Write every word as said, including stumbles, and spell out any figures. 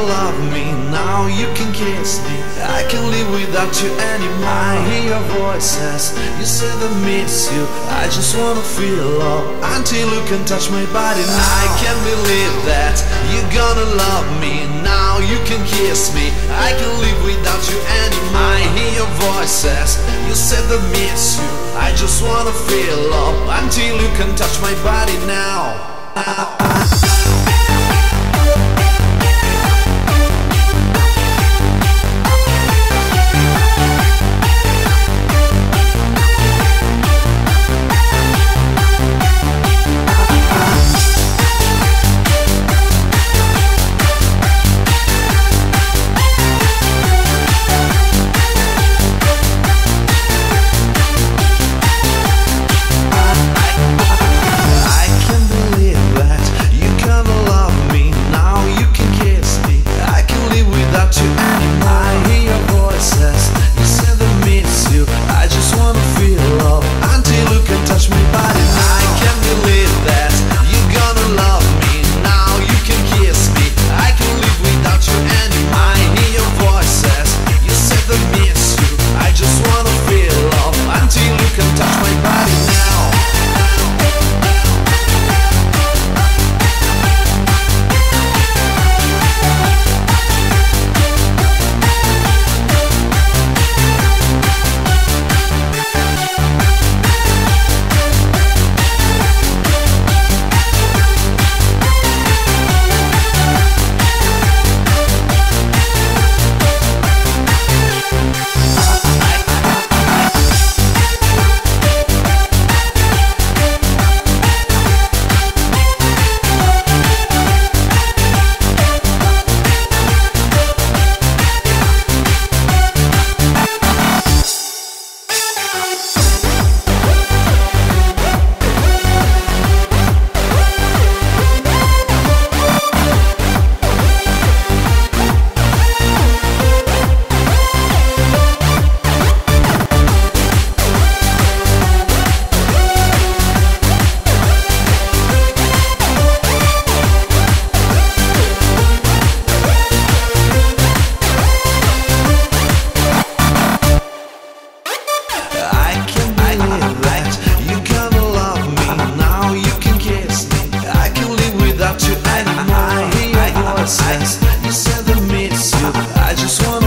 love me, now you can kiss me. I can't live without you anymore. I hear your voices, you say that miss you. I just wanna feel love until you can touch my body now. I can't believe that you're gonna love me, now you can kiss me. I can't live without you anymore. I hear your voices, you say that miss you. I just wanna feel love until you can touch my body now. You said that miss you. I just want